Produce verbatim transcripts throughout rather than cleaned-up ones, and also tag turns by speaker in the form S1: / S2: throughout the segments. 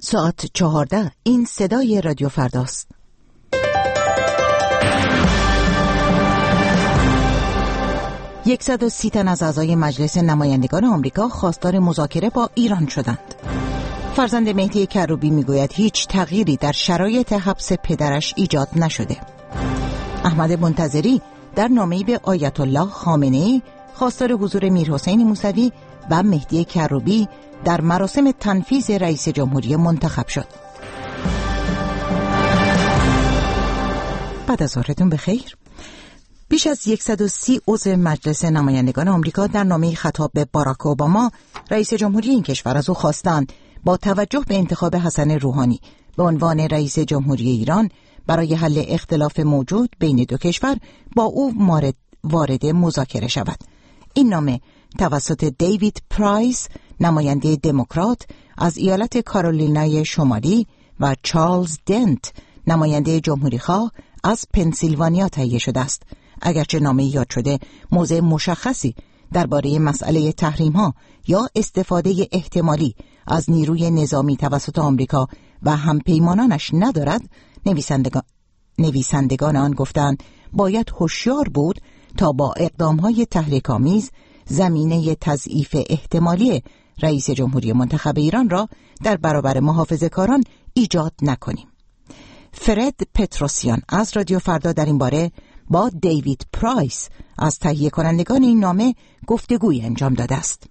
S1: ساعت چهارده. این صدای رادیو فرداست. صد و سی تن از اعضای مجلس نمایندگان آمریکا خواستار مذاکره با ایران شدند. فرزند مهدی کروبی میگوید هیچ تغییری در شرایط حبس پدرش ایجاد نشده. احمد منتظری در نامه‌ای به آیت الله خامنه‌ای خواستار حضور میرحسین موسوی و مهدی کروبی در مراسم تنفیذ رئیس جمهوری منتخب شد. بعد از ظهرتون بخیر. بیش از صد و سی عضو مجلس نمایندگان آمریکا در نامه‌ای خطاب به باراک اوباما رئیس جمهوری این کشور از او خواستند با توجه به انتخاب حسن روحانی به عنوان رئیس جمهوری ایران برای حل اختلاف موجود بین دو کشور با او وارد وارد مذاکره شود. این نامه توسط دیوید پرایس نماینده دموکرات از ایالت کارولینای شمالی و چارلز دنت نماینده جمهوری‌خواه از پنسیلوانیا تهیه شده است. اگرچه نامه یاد شده موضع مشخصی درباره مسئله تحریم‌ها یا استفاده احتمالی از نیروی نظامی توسط آمریکا و همپیمانانش ندارد، نویسندگان نویسندگان آن گفتند باید هوشیار بود تا با اقدام‌های تحریک‌آمیز زمینه تضعیف احتمالی رئیس جمهوری منتخب ایران را در برابر محافظه‌کاران ایجاد نکنیم. فرد پتروسیان از رادیو فردا در این باره با دیوید پرایس از تهیه کنندگان این نامه گفتگوی انجام داده است.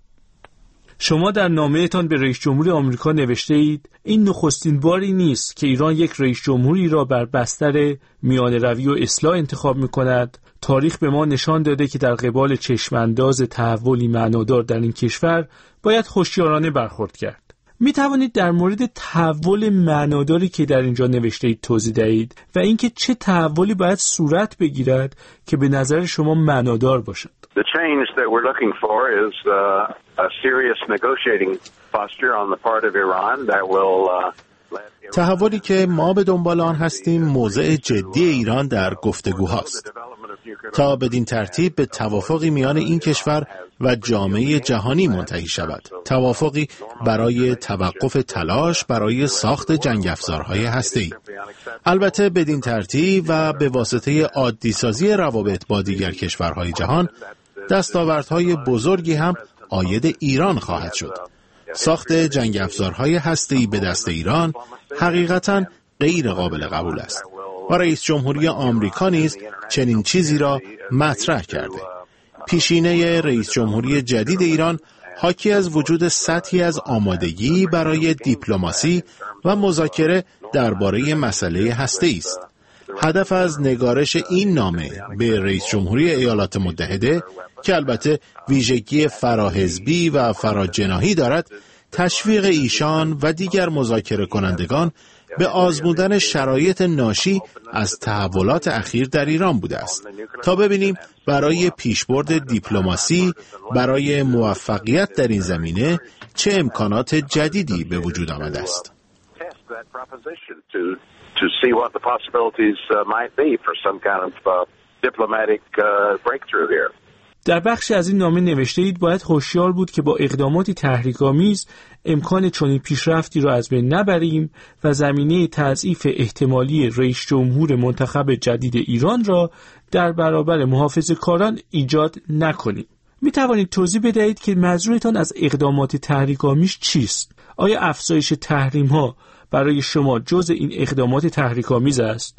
S2: شما در نامه‌تان به رئیس جمهور آمریکا نوشته اید این نخستین باری نیست که ایران یک رئیس جمهوری را بر بستر میانه روی و اصلاح انتخاب می‌کند. تاریخ به ما نشان داده که در قبال چشمانداز تحولی معنادار در این کشور باید هوشیارانه برخورد کرد. می توانید در مورد تحول معناداری که در اینجا نوشته اید توضیح دهید و اینکه چه تحولی باید صورت بگیرد که به نظر شما معنادار باشد؟
S3: The change that we're looking for is uh, a serious negotiating posture on the part of Iran that will uh,
S4: تحولی که ما به دنبال آن هستیم موضع جدی ایران در گفتگوهاست تا بدین ترتیب به توافقی میان این کشور و جامعه جهانی منتهی شود، توافقی برای توقف تلاش برای ساخت جنگ افزارهای هسته‌ای. البته بدین ترتیب و به واسطه عادی سازی روابط با دیگر کشورهای جهان دستاوردهای بزرگی هم عاید ایران خواهد شد. ساخت جنگ افزارهای هسته‌ای به دست ایران حقیقتاً غیر قابل قبول است و رئیس جمهوری آمریکا نیز چنین چیزی را مطرح کرده. پیشینه رئیس جمهوری جدید ایران حاکی از وجود سطحی از آمادگی برای دیپلماسی و مذاکره درباره مسئله هسته‌ای است. هدف از نگارش این نامه به رئیس جمهوری ایالات متحده که البته ویژگی فراحزبی و فراجناحی دارد، تشویق ایشان و دیگر مذاکره کنندگان به آزمودن شرایط ناشی از تحولات اخیر در ایران بوده است تا ببینیم برای پیشبرد دیپلماسی برای موفقیت در این زمینه چه امکانات جدیدی به وجود آمده است.
S3: to see what the possibilities uh, might be for some kind of uh, diplomatic uh, breakthrough here.
S2: در بخشی از این نامه نوشته اید باید هوشیار بود که با اقداماتی تحریک‌آمیز امکان چنین پیشرفتی را از بین نبریم و زمینه تضعیف احتمالی رئیس جمهور منتخب جدید ایران را در برابر محافظه‌کاران ایجاد نکنیم. می توانید توضیح بدهید که منظورتان از اقدامات تحریک‌آمیز چیست؟ آیا افزایش تحریم‌ها برای شما جزء این اقدامات تحریک‌آمیز است؟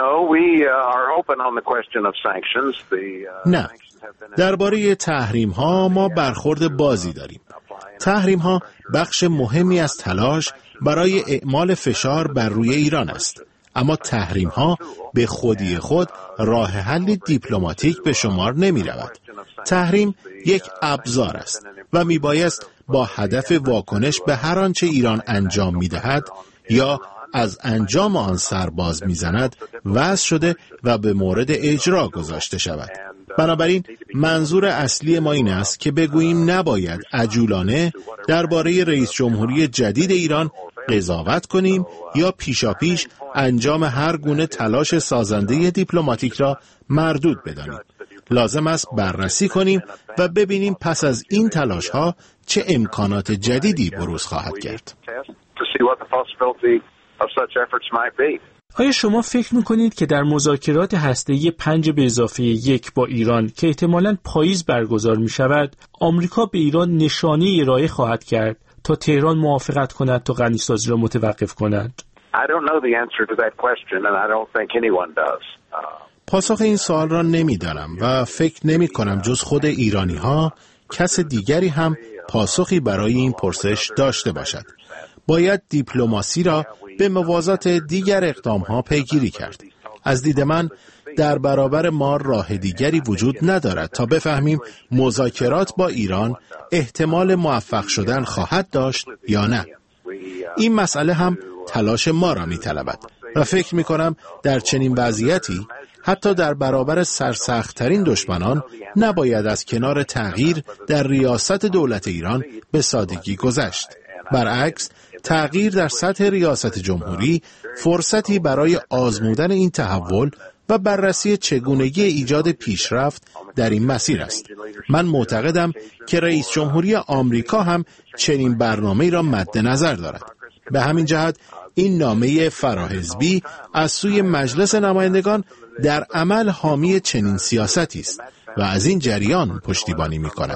S4: نه. درباره تحریم ها ما برخورد بازی داریم. تحریم ها بخش مهمی از تلاش برای اعمال فشار بر روی ایران است. اما تحریم ها به خودی خود راه حل دیپلماتیک به شمار نمی رود. تحریم یک ابزار است و می بایست با هدف واکنش به هر آنچه ایران انجام می دهد یا از انجام آن سرباز می‌زند وضع شده و به مورد اجرا گذاشته شود. بنابراین منظور اصلی ما این است که بگوییم نباید عجولانه درباره رئیس جمهوری جدید ایران قضاوت کنیم یا پیشاپیش انجام هر گونه تلاش سازنده دیپلماتیک را مردود بدانیم. لازم است بررسی کنیم و ببینیم پس از این تلاش‌ها چه امکانات جدیدی بروز خواهد کرد.
S3: To see what the possibility of such efforts might be.
S2: آیا شما فکر میکنید که در مذاکرات هسته‌ای پنج به اضافه یک با ایران که احتمالاً پاییز برگزار می شود، آمریکا به ایران نشانه ارائه خواهد کرد تا تهران موافقت کند تا غنیسازی را متوقف کند؟
S3: I don't know the answer to that question and I don't think anyone does.
S4: پاسخ این سوال را نمیدانم و فکر نمی کنم جز خود ایرانی ها کس دیگری هم پاسخی برای این پرسش داشته باشد. باید دیپلماسی را به موازات دیگر اقدام‌ها پیگیری کرد. از دید من در برابر ما راه دیگری وجود ندارد تا بفهمیم مذاکرات با ایران احتمال موفق شدن خواهد داشت یا نه. این مسئله هم تلاش ما را می‌طلبد و فکر می‌کنم در چنین وضعیتی حتی در برابر سرسخت‌ترین دشمنان نباید از کنار تغییر در ریاست دولت ایران به سادگی گذشت. برعکس، تغییر در سطح ریاست جمهوری فرصتی برای آزمودن این تحول و بررسی چگونگی ایجاد پیشرفت در این مسیر است. من معتقدم که رئیس جمهوری آمریکا هم چنین برنامه‌ای را مد نظر دارد. به همین جهت این نامه فراحزبی از سوی مجلس نمایندگان در عمل حامی چنین سیاستی است و از این جریان پشتیبانی می‌کند.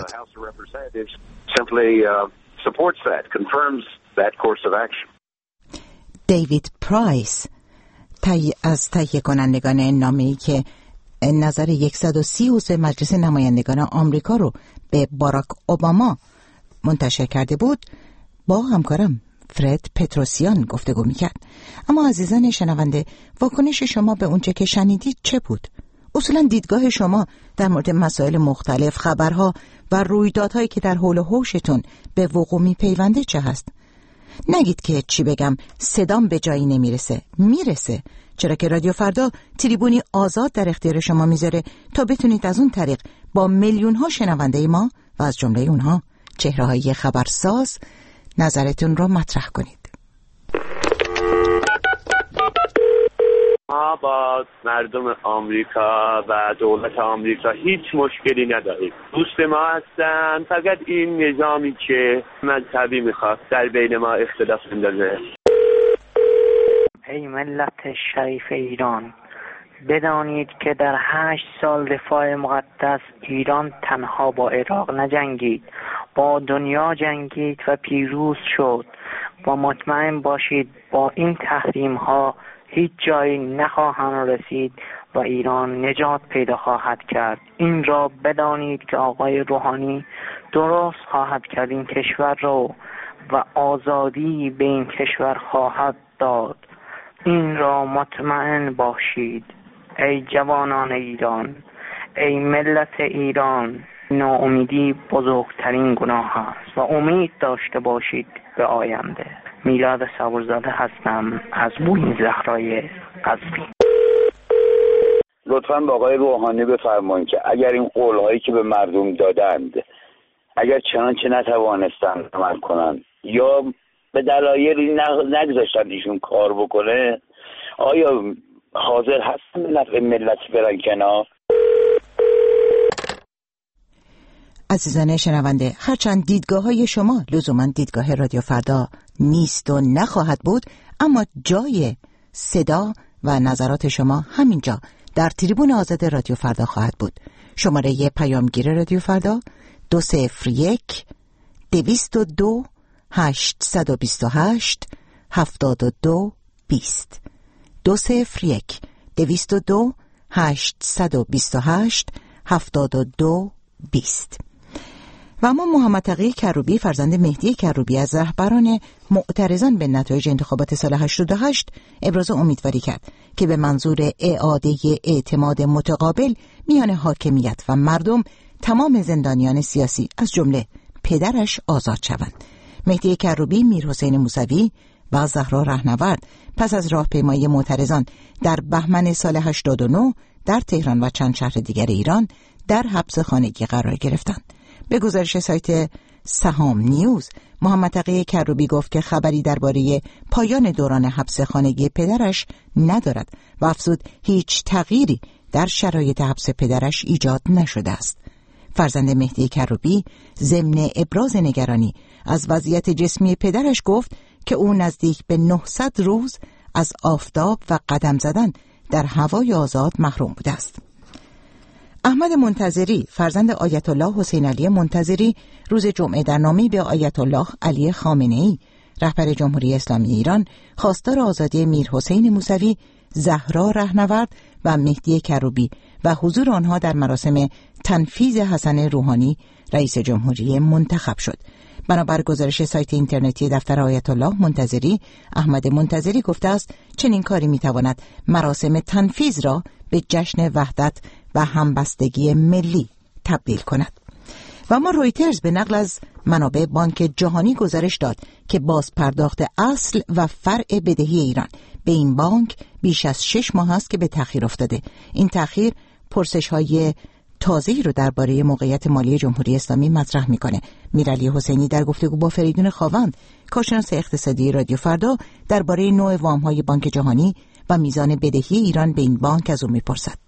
S1: دیوید پرایس از تهیه کنندگان نامه‌ای که نظر صد و سی عضو مجلس نمایندگان آمریکا رو به باراک اوباما منتشر کرده بود، با همکارم فرد پتروسیان گفتگو میکرد. اما عزیزان شنونده، واکنش شما به اونچه که شنیدید چه بود؟ اصولا دیدگاه شما در مورد مسائل مختلف، خبرها و رویدادهایی که در حول و حوشتون به وقوع میپیونده چه هست؟ نگید که چی بگم صدام به جایی نمیرسه. میرسه، چرا که رادیو فردا تریبونی آزاد در اختیار شما میذاره تا بتونید از اون طریق با میلیون ها شنونده ما و از جمله اونها چهره‌های خبرساز نظرتون رو مطرح کنید.
S5: ما با مردم آمریکا و دولت آمریکا هیچ مشکلی نداریم. دوست ما هستن، فقط این نظامی که مذهبی میخواد در بین ما اختلاف اندازه.
S6: ای ملت شریف ایران، بدانید که در هشت سال دفاع مقدس ایران تنها با عراق نجنگید، با دنیا جنگید و پیروز شد و مطمئن باشید با این تحریم ها هیچ جایی نخواهند رسید و ایران نجات پیدا خواهد کرد. این را بدانید که آقای روحانی درست خواهد کرد این کشور را و آزادی به این کشور خواهد داد. این را مطمئن باشید. ای جوانان ایران، ای ملت ایران، ناامیدی بزرگترین گناه است و امید داشته باشید به آینده. میلاد صبورزاده هستم از بوین زهرای قزوین.
S7: لطفاً با آقای روحانی بفرمایید که اگر این قول‌هایی که به مردم دادند اگر چنانچه نتوانستند عمل کنند یا به دلایلی نگذاشتند ایشون کار بکنه، آیا حاضر هستن به نفع ملت برن کنار؟
S1: عزیزان شنونده، هرچند دیدگاه های شما لزوما دیدگاه رادیو فردا نیست و نخواهد بود، اما جای صدا و نظرات شما همینجا در تریبون آزاد رادیو فردا خواهد بود. شماره پیامگیر رادیو فردا دو صفر یک دویست و دو هشتصد و بیست و هشت هفتاد و دو بیست دو صفر یک دویست و دو هشتصد و بیست و هشت هفتاد و دو بیست. و اما محمد تقی کروبی فرزند مهدی کروبی از رهبران معترضان به نتایج انتخابات سال هشتاد و هشت ابراز امیدواری کرد که به منظور اعاده اعتماد متقابل میان حاکمیت و مردم تمام زندانیان سیاسی از جمله پدرش آزاد شوند. مهدی کروبی، میرحسین موسوی و زهرا رهنورد پس از راهپیمایی معترضان در بهمن سال هشتاد و نه در تهران و چند شهر دیگر ایران در حبس خانگی قرار گرفتند. به گزارش سایت سهام نیوز، محمد تقی کروبی گفت که خبری درباره پایان دوران حبس خانگی پدرش ندارد و افزود هیچ تغییری در شرایط حبس پدرش ایجاد نشده است. فرزند مهدی کروبی ضمن ابراز نگرانی از وضعیت جسمی پدرش گفت که او نزدیک به نهصد روز از آفتاب و قدم زدن در هوای آزاد محروم بوده است. احمد منتظری فرزند آیت الله حسین علی منتظری روز جمعه در نامه‌ای به آیت الله علی خامنه‌ای رهبر جمهوری اسلامی ایران خواستار آزادی میر حسین موسوی، زهرا رهنورد و مهدی کروبی و حضور آنها در مراسم تنفیذ حسن روحانی رئیس جمهوری منتخب شد. بنابر گزارش سایت اینترنتی دفتر آیت الله منتظری، احمد منتظری گفته است چنین کاری میتواند مراسم تنفیذ را به جشن وحدت و همبستگی ملی تبدیل کند. و اما رویترز به نقل از منابع بانک جهانی گزارش داد که باز پرداخت اصل و فرع بدهی ایران به این بانک بیش از شش ماه است که به تأخیر افتاده. این تأخیر پرسش‌های تازه‌ای رو درباره موقعیت مالی جمهوری اسلامی مطرح می‌کنه. میرعلی حسینی در گفتگو با فریدون خاوند، کارشناس اقتصادی رادیو فردا، درباره نوع وام‌های بانک جهانی و میزان بدهی ایران به این بانک از او می‌پرسد.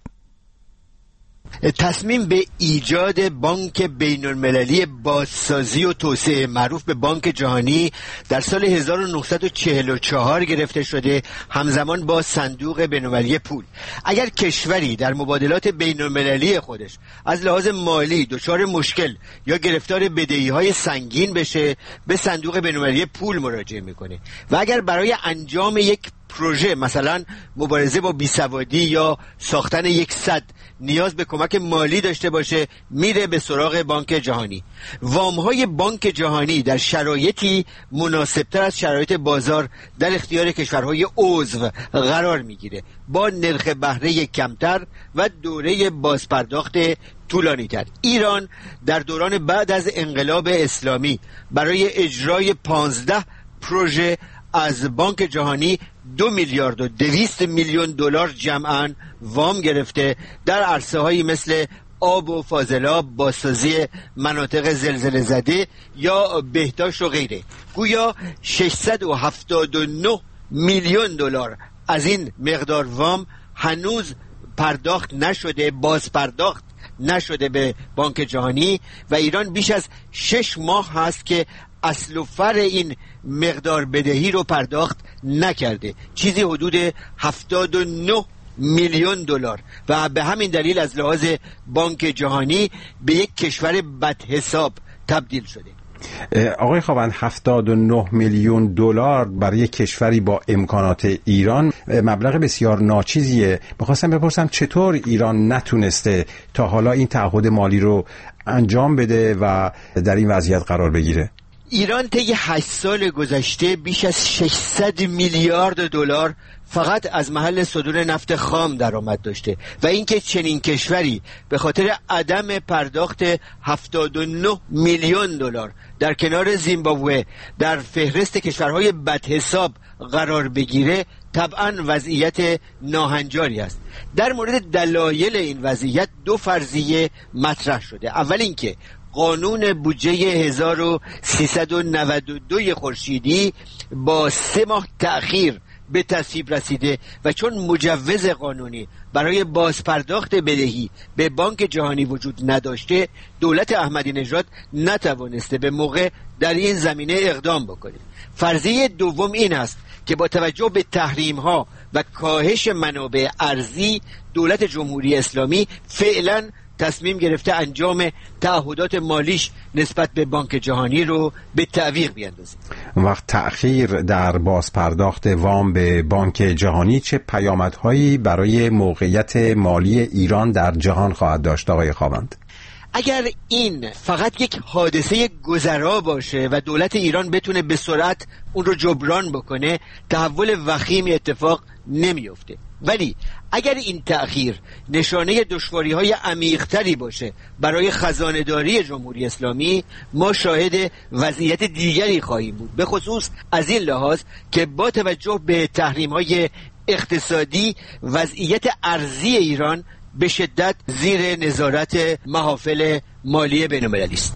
S8: تصمیم به ایجاد بانک بین‌المللی بازسازی و توسعه معروف به بانک جهانی در سال هزار و نهصد و چهل و چهار گرفته شده، همزمان با صندوق بین‌المللی پول. اگر کشوری در مبادلات بین‌المللی خودش از لحاظ مالی دچار مشکل یا گرفتار بدهی‌های سنگین بشه، به صندوق بین‌المللی پول مراجعه میکنه و اگر برای انجام یک پروژه، مثلا مبارزه با بیسوادی یا ساختن یک سد، نیاز به کمک مالی داشته باشه، میره به سراغ بانک جهانی. وام‌های بانک جهانی در شرایطی مناسبتر از شرایط بازار در اختیار کشورهای عضو قرار میگیره، با نرخ بهره کمتر و دوره بازپرداخت طولانی تر. ایران در دوران بعد از انقلاب اسلامی برای اجرای پانزده پروژه از بانک جهانی دو میلیارد و دویست میلیون دلار جمعاً وام گرفته در عرصه هایی مثل آب و فاضلاب، بازسازی مناطق زلزله زده یا بهداشت و غیره. گویا ششصد و هفتاد و نه میلیون دلار از این مقدار وام هنوز پرداخت نشده، باز پرداخت نشده به بانک جهانی و ایران بیش از شش ماه هست که اصل و فرع این مقدار بدهی رو پرداخت نکرده، چیزی حدود هفتاد و نه میلیون دلار و به همین دلیل از لحاظ بانک جهانی به یک کشور بدحساب تبدیل شده.
S9: آقای خاوند، هفتاد و نه میلیون دلار برای کشوری با امکانات ایران مبلغ بسیار ناچیزیه. می‌خواستم بپرسم چطور ایران نتونسته تا حالا این تعهد مالی رو انجام بده و در این وضعیت قرار بگیره؟
S8: ایران طی هشت سال گذشته بیش از ششصد میلیارد دلار فقط از محل صدور نفت خام درآمد داشته و اینکه چنین کشوری به خاطر عدم پرداخت هفتاد و نه میلیون دلار در کنار زیمبابوه در فهرست کشورهای بدحساب قرار بگیره طبعا وضعیت ناهنجاری است. در مورد دلایل این وضعیت دو فرضیه مطرح شده. اول اینکه قانون بودجه هزار و سیصد و نود و دو خورشیدی با سه ماه تأخیر به تصویب رسیده و چون مجوز قانونی برای بازپرداخت بدهی به بانک جهانی وجود نداشته، دولت احمدی نژاد نتوانسته به موقع در این زمینه اقدام بکنه. فرضیه دوم این است که با توجه به تحریم ها و کاهش منابع ارزی، دولت جمهوری اسلامی فعلا تصمیم گرفته انجام تعهدات مالیش نسبت به بانک جهانی رو به تعویق بیندازه.
S9: وقت تأخیر در بازپرداخت وام به بانک جهانی چه پیامدهایی برای موقعیت مالی ایران در جهان خواهد داشت آقای خاوند؟
S8: اگر این فقط یک حادثه گذرا باشه و دولت ایران بتونه به سرعت اون رو جبران بکنه، تحول وخیمی اتفاق نمیفته. ولی اگر این تأخیر نشانه دشواری‌های عمیق‌تری باشه برای خزانه‌داری جمهوری اسلامی، ما شاهد وضعیت دیگری خواهیم بود، به خصوص از این لحاظ که با توجه به تحریم‌های اقتصادی وضعیت ارزی ایران به شدت زیر نظارت محافل مالی بین‌المللی است.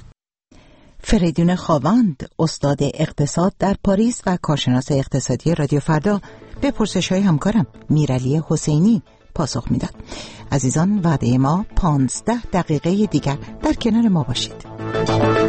S1: فریدون خاوند، استاد اقتصاد در پاریس و کارشناس اقتصادی رادیو فردا، به پرسش‌های همکارم میرعلی حسینی پاسخ میداد. عزیزان، وعده ما پانزده دقیقه دیگر در کنار ما باشید.